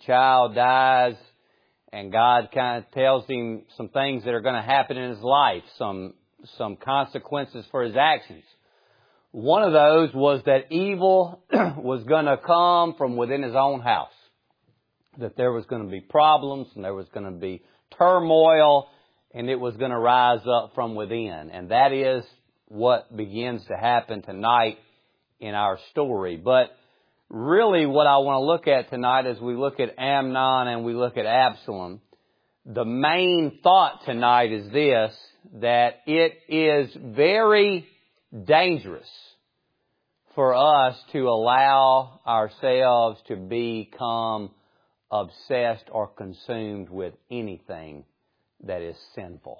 child dies, and God kind of tells him some things that are going to happen in his life, some consequences for his actions. One of those was that evil was going to come from within his own house. That there was going to be problems, and there was going to be turmoil, and it was going to rise up from within. And that is what begins to happen tonight in our story. But really what I want to look at tonight as we look at Amnon and we look at Absalom, the main thought tonight is this, that it is very dangerous for us to allow ourselves to become obsessed or consumed with anything that is sinful.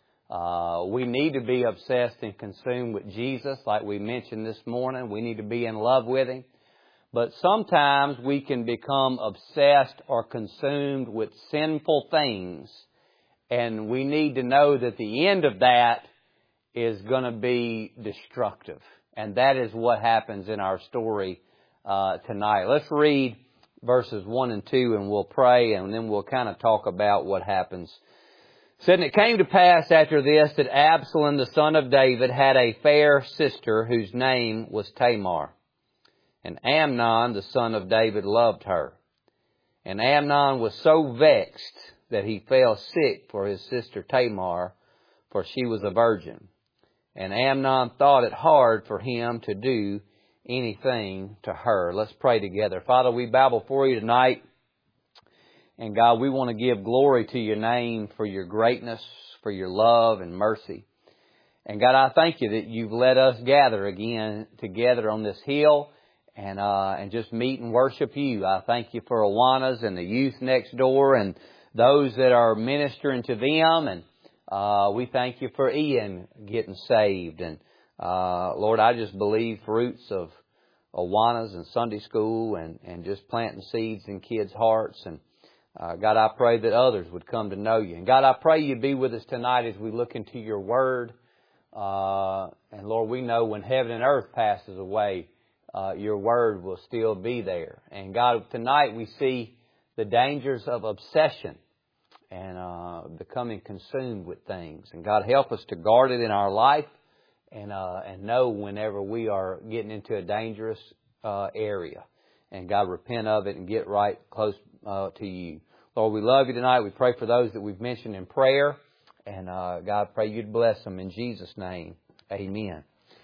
We need to be obsessed and consumed with Jesus, like we mentioned this morning. We need to be in love with Him. But sometimes we can become obsessed or consumed with sinful things, and we need to know that the end of that is going to be destructive. And that is what happens in our story tonight. Let's read verses 1 and 2, and we'll pray, and then we'll kind of talk about what happens. It said, "And it came to pass after this that Absalom, the son of David, had a fair sister whose name was Tamar. And Amnon, the son of David, loved her. And Amnon was so vexed that he fell sick for his sister Tamar, for she was a virgin. And Amnon thought it hard for him to do anything to her." Let's pray together. Father, we bow before you tonight. And God, we want to give glory to your name for your greatness, for your love and mercy. And God, I thank you that you've let us gather again together on this hill and just meet and worship you. I thank you for Awanas and the youth next door and those that are ministering to them. And we thank you for Ian getting saved. And Lord, I just believe fruits of Awanas and Sunday school and just planting seeds in kids' hearts. And God, I pray that others would come to know you. And God, I pray you'd be with us tonight as we look into your word. And Lord, we know when heaven and earth passes away, your word will still be there. And God, tonight we see the dangers of obsession and becoming consumed with things. And God, help us to guard it in our life and know whenever we are getting into a dangerous area. And God, repent of it and get right close to you. Lord, we love you tonight. We pray for those that we've mentioned in prayer. And God, pray you'd bless them in Jesus' name. Amen.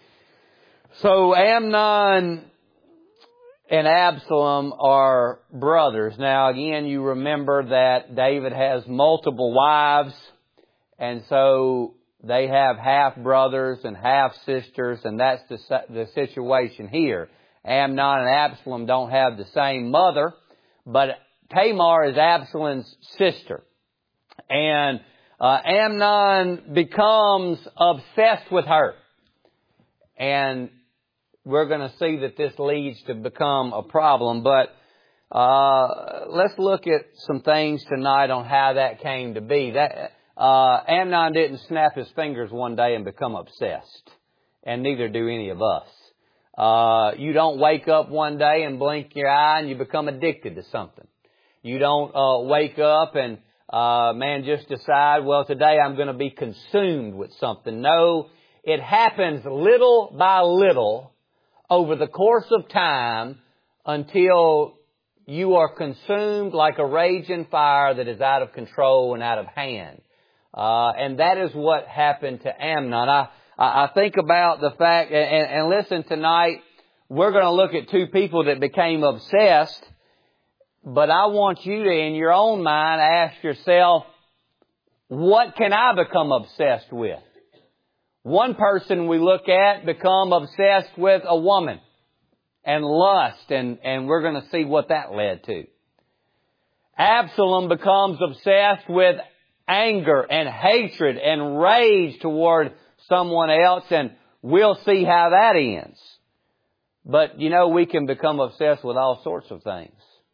So Amnon and Absalom are brothers. Now again, you remember that David has multiple wives. And so they have half brothers and half sisters. And that's the situation here. Amnon and Absalom don't have the same mother, but Tamar is Absalom's sister. And Amnon becomes obsessed with her. And we're going to see that this leads to become a problem. But let's look at some things tonight on how that came to be. Amnon didn't snap his fingers one day and become obsessed. And neither do any of us. You don't wake up one day and blink your eye and you become addicted to something. You don't wake up and just decide, well, today I'm going to be consumed with something. No, it happens little by little over the course of time until you are consumed like a raging fire that is out of control and out of hand. And that is what happened to Amnon. I think about the fact, and listen, tonight we're going to look at two people that became obsessed, but I want you to, in your own mind, ask yourself, what can I become obsessed with? One person we look at become obsessed with a woman and lust, and we're going to see what that led to. Absalom becomes obsessed with anger and hatred and rage toward someone else, and we'll see how that ends. But, we can become obsessed with all sorts of things.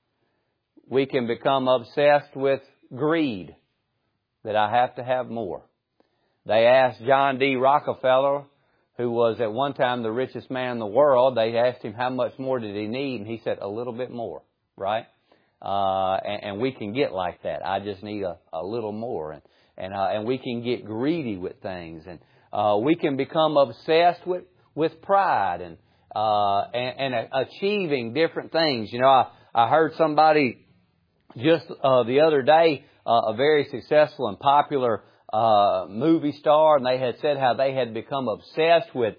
We can become obsessed with greed, that I have to have more. They asked John D. Rockefeller, who was at one time the richest man in the world, they asked him how much more did he need, and he said, a little bit more, right? And we can get like that. I just need a little more. And we can get greedy with things. And we can become obsessed with pride and achieving different things. You know, I heard somebody just the other day, a very successful and popular movie star, and they had said how they had become obsessed with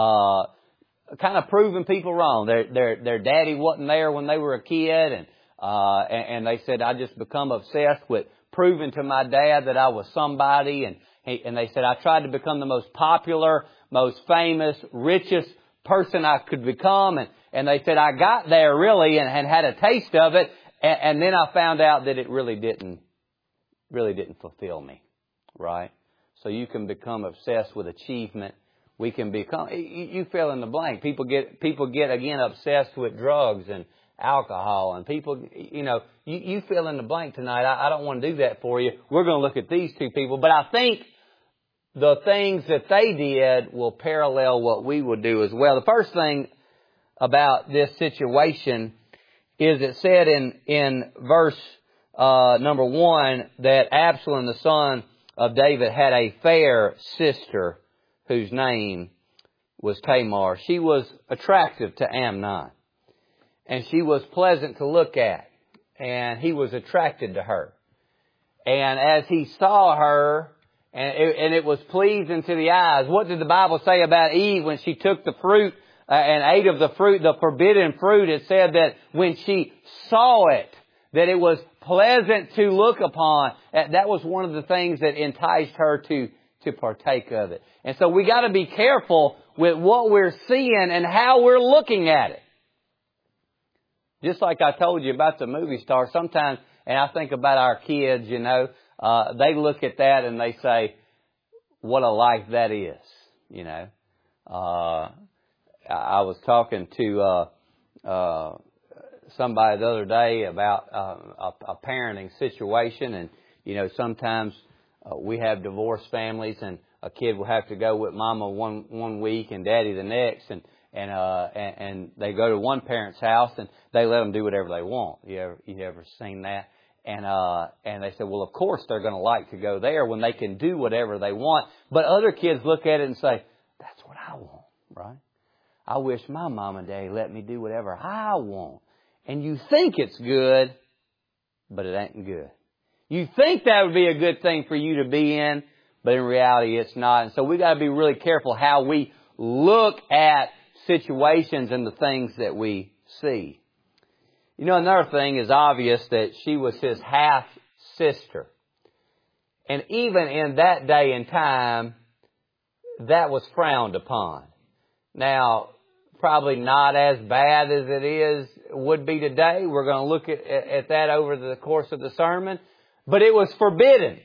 kind of proving people wrong. Their daddy wasn't there when they were a kid, and they said, I just become obsessed with proving to my dad that I was somebody, and they said, I tried to become the most popular, most famous, richest person I could become, and they said, I got there really and had a taste of it, and then I found out that it really didn't fulfill me, right? So you can become obsessed with achievement. We can become, you fill in the blank. People get again obsessed with drugs and alcohol, and people, you fill in the blank tonight. I don't want to do that for you. We're going to look at these two people, but I think the things that they did will parallel what we will do as well. The first thing about this situation is it said in verse number 1 that Absalom, the son of David, had a fair sister whose name was Tamar. She was attractive to Amnon, and she was pleasant to look at, and he was attracted to her. And as he saw her, and it was pleasing to the eyes. What did the Bible say about Eve when she took the fruit and ate of the fruit, the forbidden fruit? It said that when she saw it, that it was pleasant to look upon. That was one of the things that enticed her to partake of it. And so we got to be careful with what we're seeing and how we're looking at it. Just like I told you about the movie star, sometimes, and I think about our kids, they look at that and they say, what a life that is, I was talking to somebody the other day about a parenting situation, and sometimes we have divorced families, and a kid will have to go with mama one week and daddy the next, and they go to one parent's house and they let them do whatever they want. You ever seen that? And they said, well, of course they're going to like to go there when they can do whatever they want. But other kids look at it and say, that's what I want, right? I wish my mom and daddy let me do whatever I want. And you think it's good, but it ain't good. You think that would be a good thing for you to be in, but in reality it's not. And so we got to be really careful how we look at situations and the things that we see. Another thing is obvious that she was his half-sister. And even in that day and time, that was frowned upon. Now, probably not as bad as it would be today. We're going to look at that over the course of the sermon. But it was forbidden.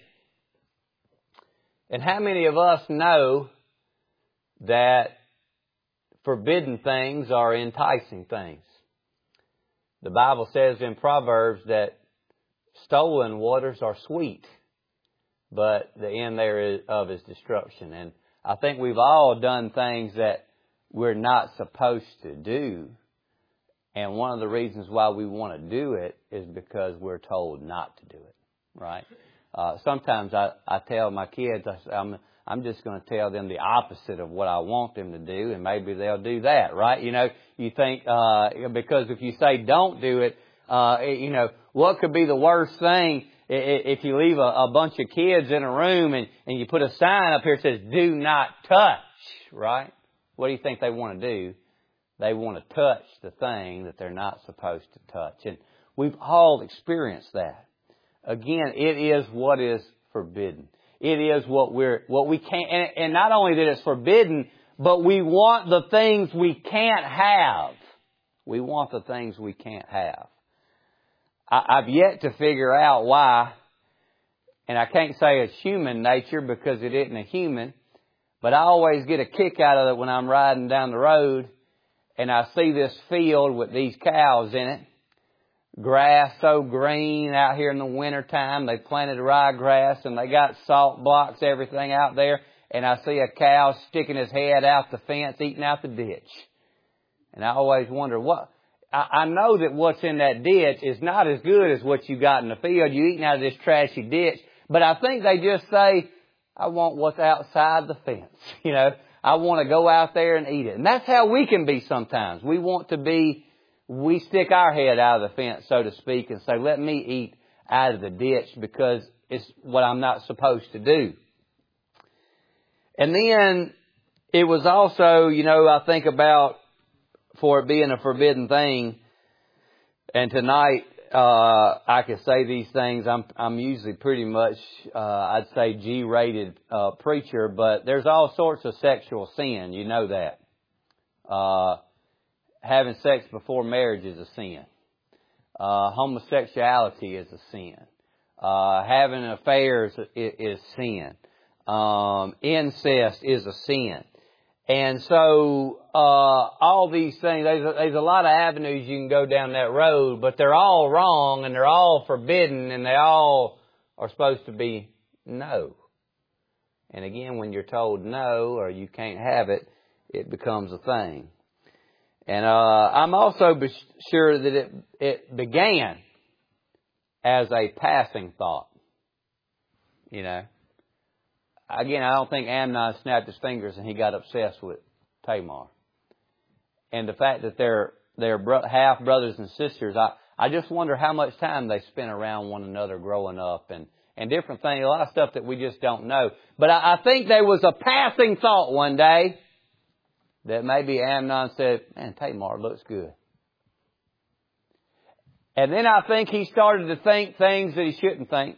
And how many of us know that forbidden things are enticing things? The Bible says in Proverbs that stolen waters are sweet, but the end thereof is destruction. And I think we've all done things that we're not supposed to do. And one of the reasons why we want to do it is because we're told not to do it, right? Sometimes I tell my kids, I'm just going to tell them the opposite of what I want them to do, and maybe they'll do that, right? You think, because if you say don't do it, what could be the worst thing if you leave a bunch of kids in a room and you put a sign up here that says, do not touch, right? What do you think they want to do? They want to touch the thing that they're not supposed to touch. And we've all experienced that. Again, it is what is forbidden. It is what we can't, and not only that it's forbidden, but we want the things we can't have. We want the things we can't have. I've yet to figure out why, and I can't say it's human nature because it isn't a human, but I always get a kick out of it when I'm riding down the road and I see this field with these cows in it. Grass so green out here in the wintertime. They planted ryegrass and they got salt blocks, everything out there. And I see a cow sticking his head out the fence, eating out the ditch. And I always wonder, what? I know that what's in that ditch is not as good as what you got in the field. You're eating out of this trashy ditch. But I think they just say, I want what's outside the fence. You know, I want to go out there and eat it. And that's how we can be sometimes. We stick our head out of the fence, so to speak, and say, let me eat out of the ditch because it's what I'm not supposed to do. And then it was also, you know, I think about for it being a forbidden thing. And tonight, I can say these things. I'm usually pretty much, I'd say G-rated, preacher, but there's all sorts of sexual sin. You know that. Having sex before marriage is a sin. Homosexuality is a sin. Having affairs is sin. Incest is a sin. And so, all these things, there's a lot of avenues you can go down that road, but they're all wrong and they're all forbidden and they all are supposed to be no. And again, when you're told no or you can't have it, it becomes a thing. And, I'm also sure that it began as a passing thought. You know. Again, I don't think Amnon snapped his fingers and he got obsessed with Tamar. And the fact that they're half brothers and sisters, I just wonder how much time they spent around one another growing up and different things, a lot of stuff that we just don't know. But I think there was a passing thought one day that maybe Amnon said, man, Tamar looks good. And then I think he started to think things that he shouldn't think.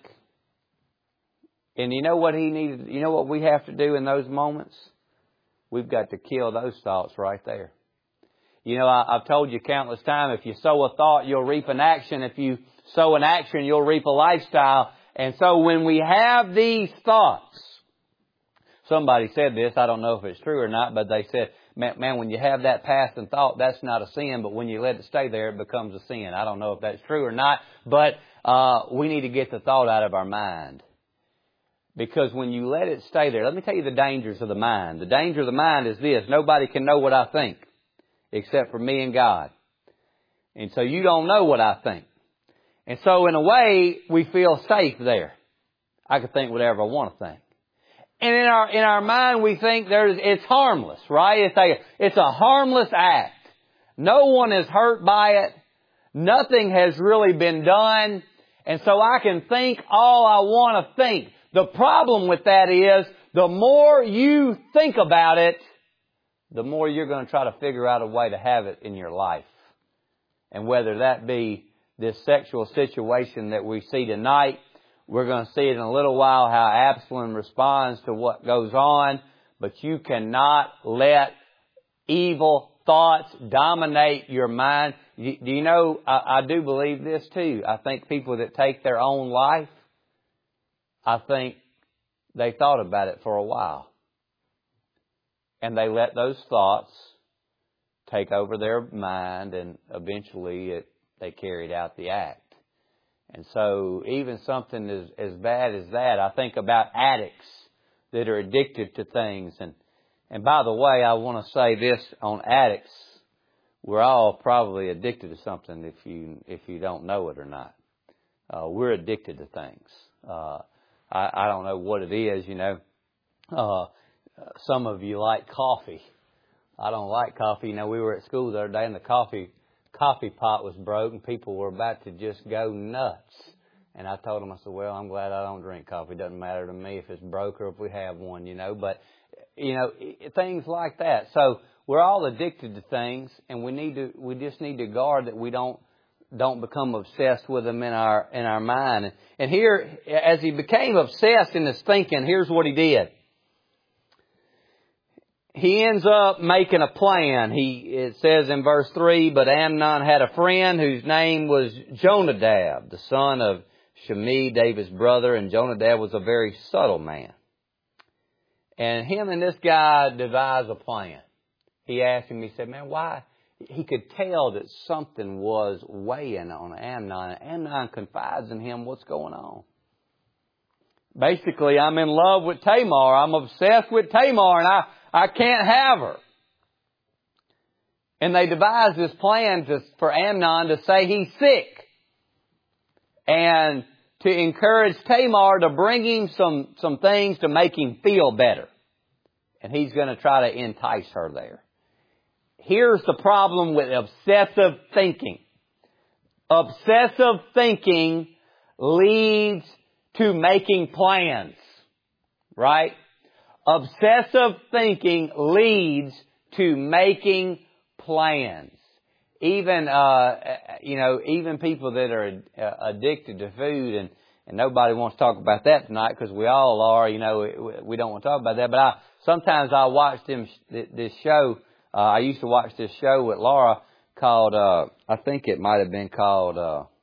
And you know what he needed? You know what we have to do in those moments? We've got to kill those thoughts right there. You know, I've told you countless times, if you sow a thought, you'll reap an action. If you sow an action, you'll reap a lifestyle. And so when we have these thoughts, somebody said this, I don't know if it's true or not, but they said, man, when you have that passing thought, that's not a sin, but when you let it stay there, it becomes a sin. I don't know if that's true or not, but we need to get the thought out of our mind. Because when you let it stay there, let me tell you the dangers of the mind. The danger of the mind is this: nobody can know what I think except for me and God. And so you don't know what I think. And so in a way, we feel safe there. I can think whatever I want to think. And in our mind, we think it's harmless, right? It's a harmless act. No one is hurt by it. Nothing has really been done. And so I can think all I want to think. The problem with that is, the more you think about it, the more you're going to try to figure out a way to have it in your life. And whether that be this sexual situation that we see tonight, we're going to see it in a little while how Absalom responds to what goes on. But you cannot let evil thoughts dominate your mind. Do you know, I do believe this too. I think people that take their own life, I think they thought about it for a while. And they let those thoughts take over their mind, and eventually they carried out the act. And so even something as bad as that, I think about addicts that are addicted to things. And by the way, I want to say this on addicts. We're all probably addicted to something if you don't know it or not. We're addicted to things. I don't know what it is, you know. Some of you like coffee. I don't like coffee. You know, we were at school the other day and the coffee pot was broke and people were about to just go nuts. And I told them, I said, well, I'm glad I don't drink coffee. It doesn't matter to me if it's broke or if we have one, you know. But, you know, things like that. So we're all addicted to things, and we just need to guard that we don't become obsessed with them in our mind. And here, as he became obsessed in his thinking, here's what he did. He ends up making a plan. It says in verse 3, but Amnon had a friend whose name was Jonadab, the son of Shimei, David's brother, and Jonadab was a very subtle man. And him and this guy devised a plan. He asked him, he said, man, why? He could tell that something was weighing on Amnon. And Amnon confides in him what's going on. Basically, I'm in love with Tamar. I'm obsessed with Tamar, and I can't have her. And they devise this plan for Amnon to say he's sick. And to encourage Tamar to bring him some things to make him feel better. And he's going to try to entice her there. Here's the problem with obsessive thinking. Obsessive thinking leads to making plans. Right? Obsessive thinking leads to making plans. Even, even people that are addicted to food, and nobody wants to talk about that tonight because we all are, we don't want to talk about that. But sometimes I watch this show. I used to watch this show with Laura called, I think it might have been called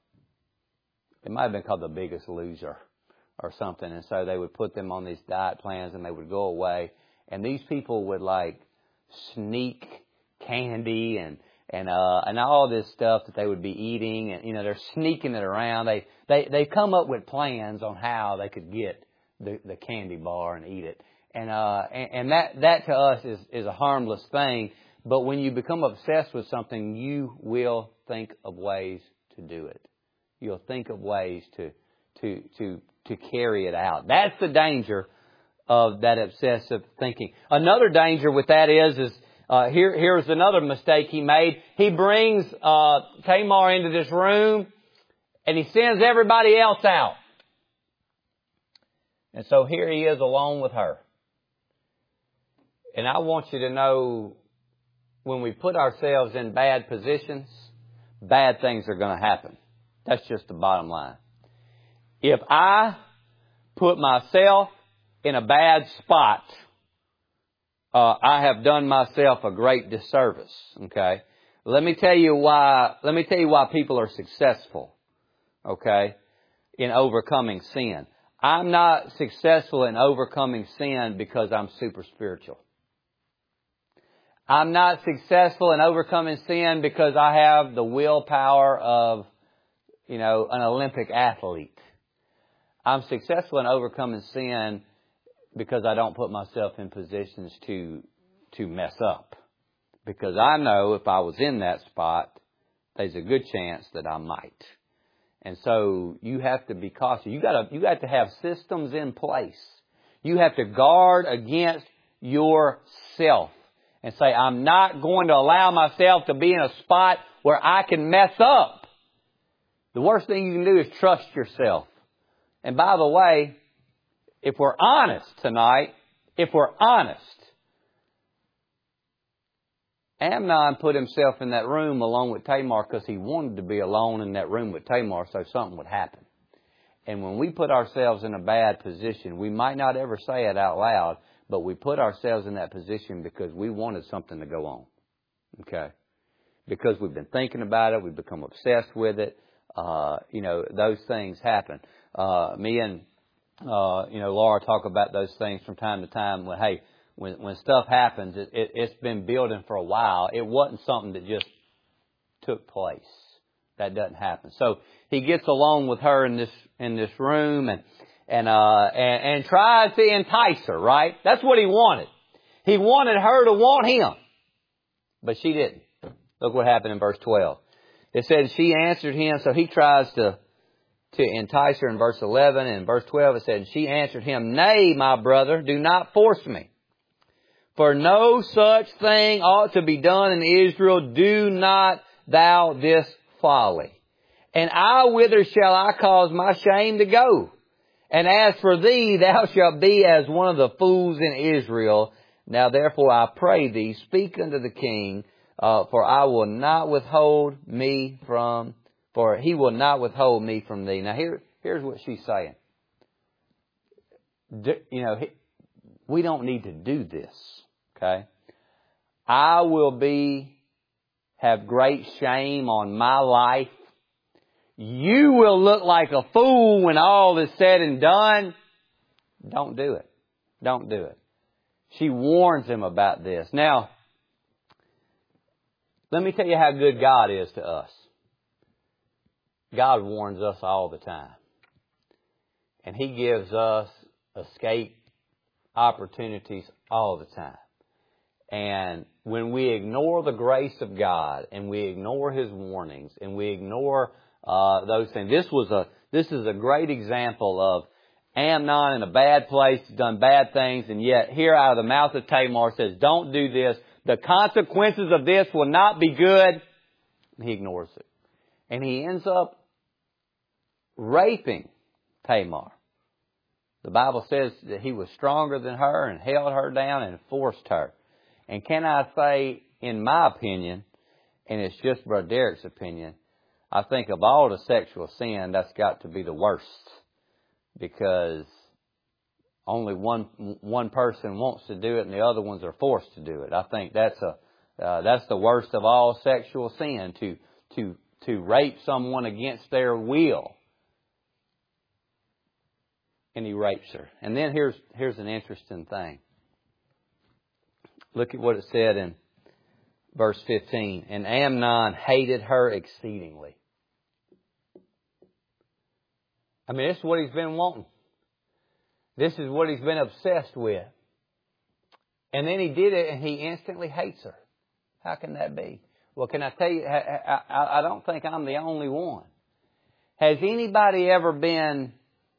The Biggest Loser or something. And so they would put them on these diet plans and they would go away. And these people would like sneak candy and all this stuff that they would be eating, and they're sneaking it around. They come up with plans on how they could get the candy bar and eat it, and that to us is a harmless thing. But when you become obsessed with something, you will think of ways to do it. You'll think of ways to carry it out. That's the danger of that obsessive thinking. Another danger with that is here's another mistake he made. He brings Tamar into this room and he sends everybody else out. And so here he is alone with her. And I want you to know, when we put ourselves in bad positions, bad things are going to happen. That's just the bottom line. If I put myself in a bad spot, I have done myself a great disservice. Okay, let me tell you why people are successful. Okay, in overcoming sin. I'm not successful in overcoming sin because I'm super spiritual. I'm not successful in overcoming sin because I have the willpower of, an Olympic athlete. I'm successful in overcoming sin because I don't put myself in positions to mess up. Because I know if I was in that spot, there's a good chance that I might. And so you have to be cautious. You got to have systems in place. You have to guard against yourself and say, I'm not going to allow myself to be in a spot where I can mess up. The worst thing you can do is trust yourself. And by the way, if we're honest tonight, Amnon put himself in that room along with Tamar because he wanted to be alone in that room with Tamar so something would happen. And when we put ourselves in a bad position, we might not ever say it out loud, but we put ourselves in that position because we wanted something to go on. Okay? Because we've been thinking about it, we've become obsessed with it. Those things happen. Me and Laura talk about those things from time to time. When stuff happens, it's been building for a while. It wasn't something that just took place. That doesn't happen. So he gets along with her in this room and tries to entice her. Right? That's what he wanted. He wanted her to want him, but she didn't. Look what happened in verse 12. It says she answered him, so he tries to entice her in verse 11. And in verse 12 it said, she answered him, nay, my brother, do not force me. For no such thing ought to be done in Israel. Do not thou this folly. And whither shall I cause my shame to go? And as for thee, thou shalt be as one of the fools in Israel. Now therefore I pray thee, speak unto the king, for he will not withhold me from thee. Now here's what she's saying. We don't need to do this. Okay? I will have great shame on my life. You will look like a fool when all is said and done. Don't do it. Don't do it. She warns him about this. Now, let me tell you how good God is to us. God warns us all the time. And He gives us escape opportunities all the time. And when we ignore the grace of God and we ignore His warnings and we ignore those things, this is a great example of Amnon in a bad place, done bad things, and yet here out of the mouth of Tamar says, don't do this. The consequences of this will not be good. And he ignores it. And he ends up raping Tamar. The Bible says that he was stronger than her and held her down and forced her. And can I say, in my opinion, and it's just Brother Derek's opinion, I think of all the sexual sin, that's got to be the worst. Because only one person wants to do it and the other ones are forced to do it. I think that's the worst of all sexual sin, to rape someone against their will. And he rapes her. And then here's an interesting thing. Look at what it said in verse 15. And Amnon hated her exceedingly. I mean, this is what he's been wanting. This is what he's been obsessed with. And then he did it and he instantly hates her. How can that be? Well, can I tell you, I don't think I'm the only one. Has anybody ever been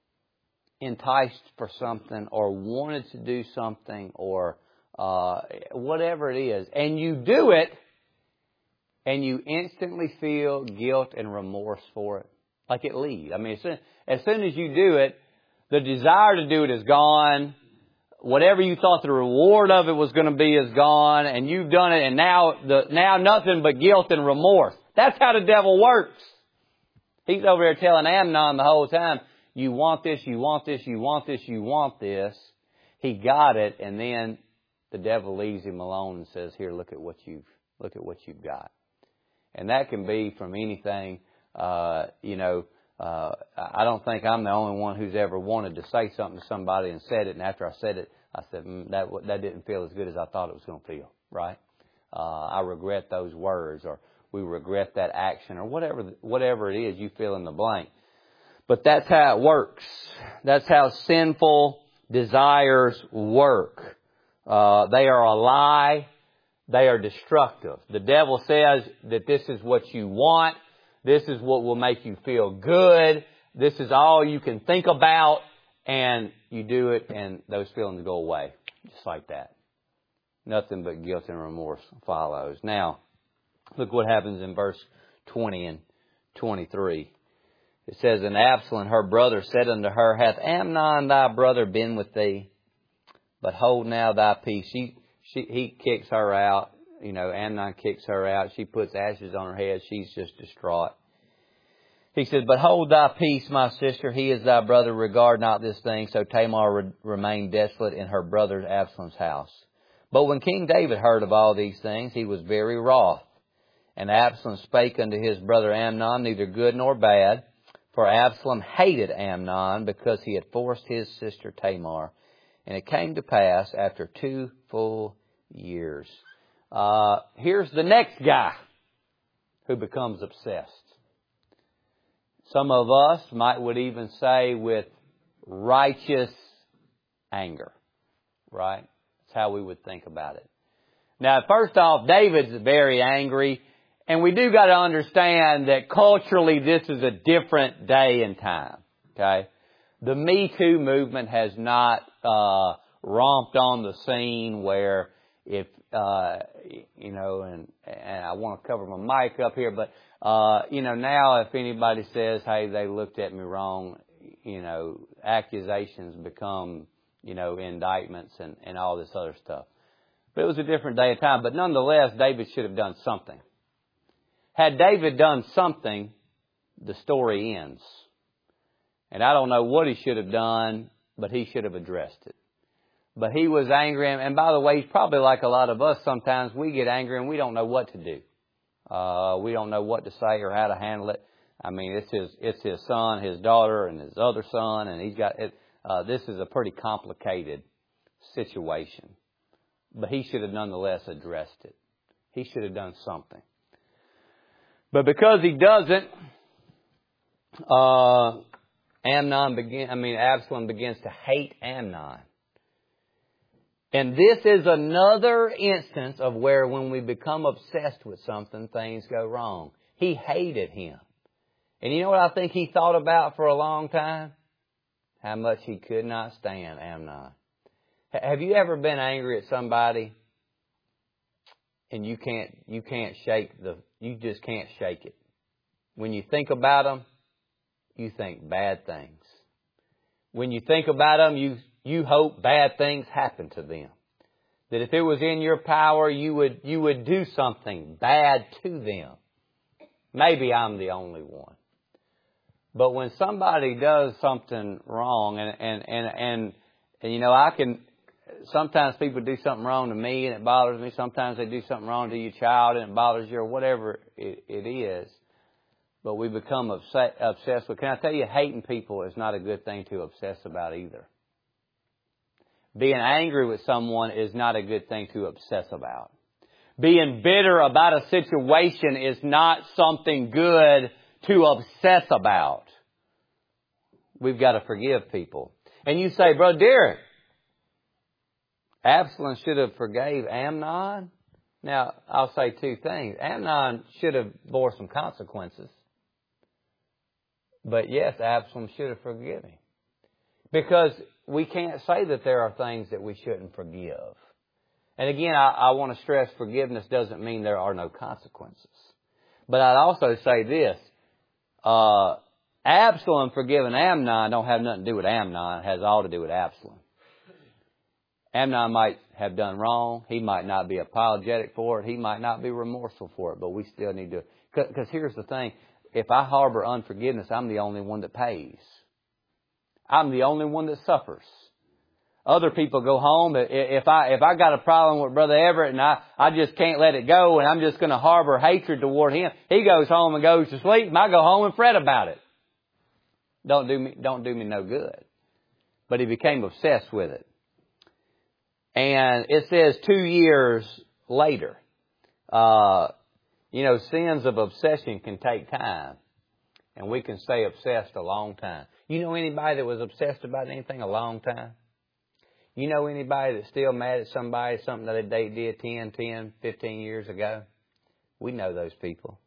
enticed for something or wanted to do something or whatever it is, and you do it and you instantly feel guilt and remorse for it? Like it leaves. I mean, as soon as you do it, the desire to do it is gone. Whatever you thought the reward of it was going to be is gone, and you've done it, and now nothing but guilt and remorse. That's how the devil works. He's over there telling Amnon the whole time, you want this, you want this, you want this, you want this. He got it, and then the devil leaves him alone and says, here, look at what you've got. And that can be from anything. I don't think I'm the only one who's ever wanted to say something to somebody and said it, and after I said it, I said, that didn't feel as good as I thought it was going to feel, right? I regret those words, or we regret that action, or whatever it is, you fill in the blank. But that's how it works. That's how sinful desires work. They are a lie. They are destructive. The devil says that this is what you want. This is what will make you feel good. This is all you can think about. And you do it and those feelings go away. Just like that. Nothing but guilt and remorse follows. Now, look what happens in verse 20 and 23. It says, and Absalom, her brother, said unto her, hath Amnon thy brother been with thee? But hold now thy peace. He kicks her out. Amnon kicks her out. She puts ashes on her head. She's just distraught. He says, but hold thy peace, my sister. He is thy brother. Regard not this thing. So Tamar remained desolate in her brother Absalom's house. But when King David heard of all these things, he was very wroth. And Absalom spake unto his brother Amnon, neither good nor bad. For Absalom hated Amnon because he had forced his sister Tamar. And it came to pass after 2 full years. Here's the next guy who becomes obsessed. Some of us would even say with righteous anger. Right? That's how we would think about it. Now, first off, David's very angry. And we do got to understand that culturally this is a different day and time. Okay? The Me Too movement has not romped on the scene where if, and I want to cover my mic up here, but, now if anybody says, hey, they looked at me wrong, accusations become, indictments and all this other stuff. But it was a different day and time. But nonetheless, David should have done something. Had David done something, the story ends. And I don't know what he should have done, but he should have addressed it. But he was angry. And by the way, he's probably like a lot of us. Sometimes we get angry and we don't know what to do. We don't know what to say or how to handle it. I mean, it's his son, his daughter, and his other son. And he's got it. This is a pretty complicated situation. But he should have nonetheless addressed it. He should have done something. But because he doesn't, Absalom begins to hate Amnon. And this is another instance of where when we become obsessed with something, things go wrong. He hated him. And you know what I think he thought about for a long time? How much he could not stand Amnon. Have you ever been angry at somebody and you just can't shake it? When you think about them, you think bad things. When you think about them, you hope bad things happen to them. That if it was in your power, you would do something bad to them. Maybe I'm the only one. But when somebody does something wrong, and you know, sometimes people do something wrong to me and it bothers me. Sometimes they do something wrong to your child and it bothers you, or whatever it is. But we become obsessed with. Can I tell you, hating people is not a good thing to obsess about either. Being angry with someone is not a good thing to obsess about. Being bitter about a situation is not something good to obsess about. We've got to forgive people. And you say, Brother Derek, Absalom should have forgave Amnon. Now, I'll say two things. Amnon should have bore some consequences. But yes, Absalom should have forgiven him. Because we can't say that there are things that we shouldn't forgive. And again, I want to stress forgiveness doesn't mean there are no consequences. But I'd also say this. Absalom forgiving Amnon don't have nothing to do with Amnon. It has all to do with Absalom. Amnon might have done wrong. He might not be apologetic for it. He might not be remorseful for it. But we still need to... Because here's the thing. If I harbor unforgiveness, I'm the only one that pays. I'm the only one that suffers. Other people go home. If I got a problem with Brother Everett and I just can't let it go and I'm just going to harbor hatred toward him, he goes home and goes to sleep and I go home and fret about it. Don't do me no good. But he became obsessed with it. And it says 2 years later. You know, sins of obsession can take time. And we can stay obsessed a long time. You know anybody that was obsessed about anything a long time? You know anybody that's still mad at somebody, something that they did 10, 15 years ago? We know those people.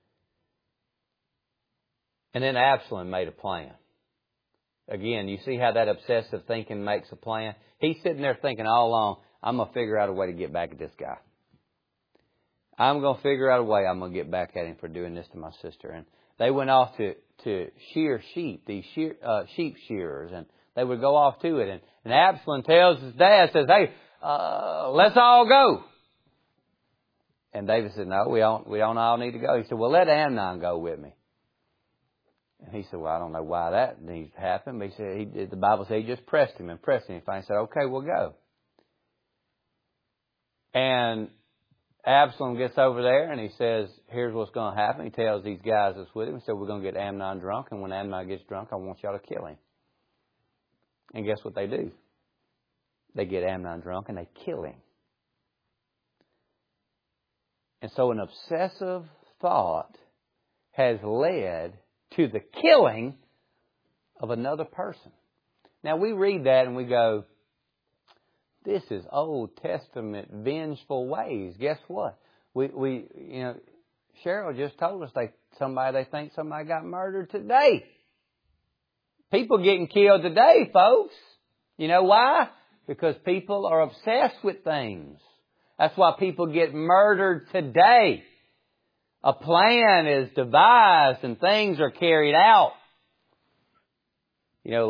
And then Absalom made a plan. Again, you see how that obsessive thinking makes a plan? He's sitting there thinking all along, I'm going to figure out a way to get back at this guy. I'm going to figure out a way I'm going to get back at him for doing this to my sister. And they went off to shear sheep, these sheep shearers, and they would go off to it. And Absalom tells his dad, says, hey, let's all go. And David said, no, we don't all need to go. He said, well, let Amnon go with me. And he said, well, I don't know why that needs to happen. But he said, the Bible says he just pressed him. He said, okay, we'll go. And Absalom gets over there and he says, here's what's going to happen. He tells these guys that's with him, he said, we're going to get Amnon drunk. And when Amnon gets drunk, I want y'all to kill him. And guess what they do? They get Amnon drunk and they kill him. And so an obsessive thought has led to the killing of another person. Now we read that and we go, this is Old Testament vengeful ways. Guess what? We Cheryl just told us they think somebody got murdered today. People getting killed today, folks. You know why? Because people are obsessed with things. That's why people get murdered today. A plan is devised and things are carried out. You know,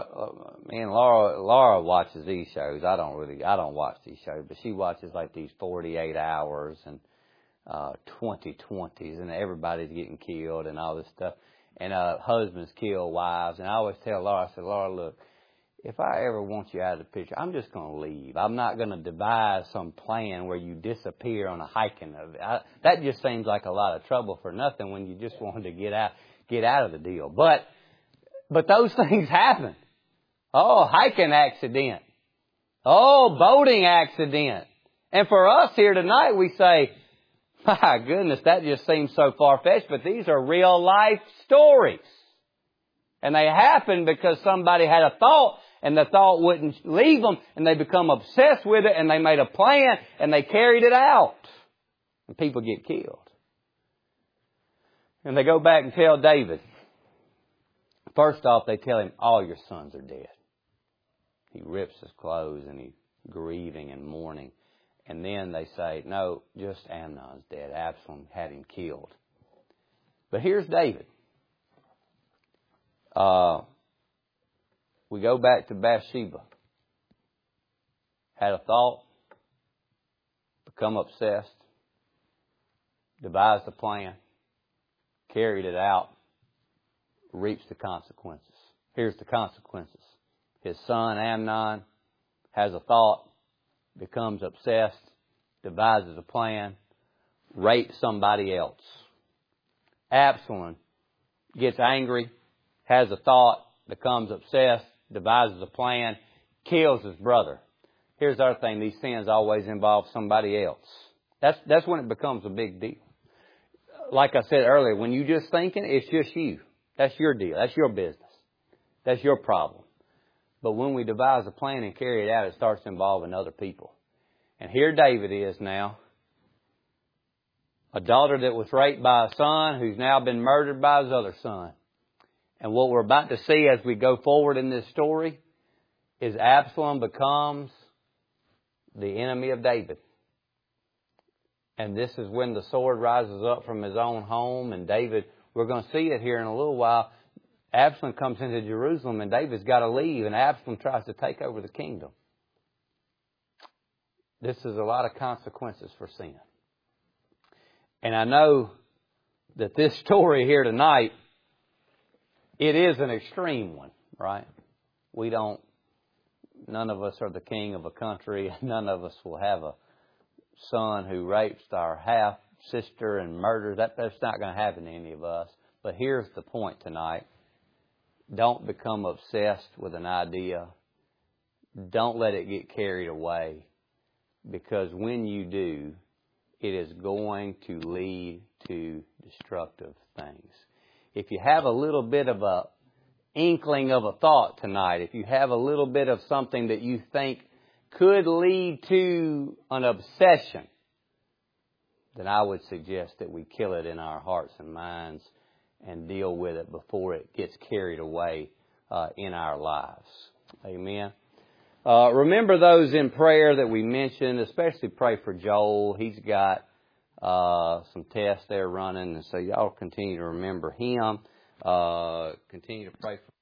Laura watches these shows. I don't watch these shows, but she watches like these 48 hours and 2020s, and everybody's getting killed and all this stuff. And husbands kill wives. And I always tell Laura, I said, Laura, look, if I ever want you out of the picture, I'm just going to leave. I'm not going to devise some plan where you disappear on a hiking of it. That just seems like a lot of trouble for nothing when you just wanted to get out of the deal. But those things happen. Oh, hiking accident. Oh, boating accident. And for us here tonight, we say, my goodness, that just seems so far-fetched, but these are real life stories. And they happen because somebody had a thought and the thought wouldn't leave them, and they become obsessed with it, and they made a plan, and they carried it out. And people get killed. And they go back and tell David. First off, they tell him, all your sons are dead. He rips his clothes and he's grieving and mourning. And then they say, no, just Amnon's dead. Absalom had him killed. But here's David. We go back to Bathsheba. Had a thought, become obsessed, devised a plan, carried it out, reaps the consequences. Here's the consequences. His son Amnon has a thought, becomes obsessed, devises a plan, rapes somebody else. Absalom gets angry, has a thought, becomes obsessed, devises a plan, kills his brother. Here's the other thing, these sins always involve somebody else. That's when it becomes a big deal. Like I said earlier, when you're just thinking, it's just you. That's your deal. That's your business. That's your problem. But when we devise a plan and carry it out, it starts involving other people. And here David is now, a daughter that was raped by a son who's now been murdered by his other son. And what we're about to see as we go forward in this story is Absalom becomes the enemy of David. And this is when the sword rises up from his own home. And David, we're going to see it here in a little while. Absalom comes into Jerusalem and David's got to leave. And Absalom tries to take over the kingdom. This is a lot of consequences for sin. And I know that this story here tonight, it is an extreme one, right? None of us are the king of a country. None of us will have a son who rapes our half-sister and murders. That's not going to happen to any of us. But here's the point tonight. Don't become obsessed with an idea. Don't let it get carried away. Because when you do, it is going to lead to destructive things. If you have a little bit of a inkling of a thought tonight, if you have a little bit of something that you think could lead to an obsession, then I would suggest that we kill it in our hearts and minds and deal with it before it gets carried away in our lives. Amen. Remember those in prayer that we mentioned, especially pray for Joel. He's got some tests there running, and so y'all continue to remember him. Continue to pray for